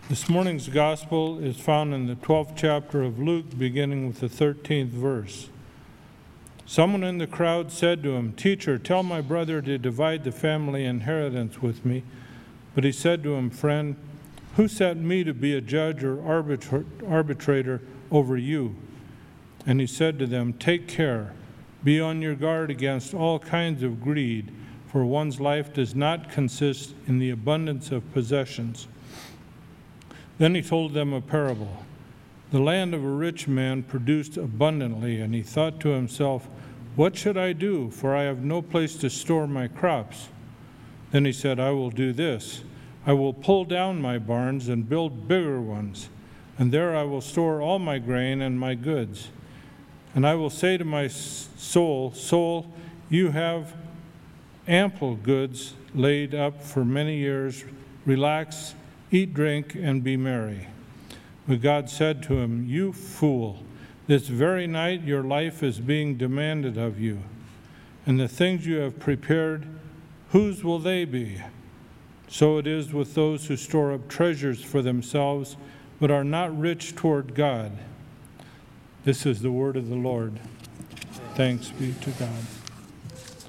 This morning's gospel is found in the 12th chapter of Luke, beginning with the 13th verse. Someone in the crowd said to him, "Teacher, tell my brother to divide the family inheritance with me." But he said to him, "Friend, who set me to be a judge or arbitrator over you?" And he said to them, "Take care, be on your guard against all kinds of greed, for one's life does not consist in the abundance of possessions." Then he told them a parable. The land of a rich man produced abundantly, and he thought to himself, "What should I do? For I have no place to store my crops." Then he said, "I will do this. I will pull down my barns and build bigger ones, and there I will store all my grain and my goods. And I will say to my soul, 'Soul, you have ample goods laid up for many years. Relax, eat, drink, and be merry.' But God said to him, 'You fool, this very night your life is being demanded of you. And the things you have prepared, whose will they be?' So it is with those who store up treasures for themselves, but are not rich toward God." This is the word of the Lord. Thanks be to God.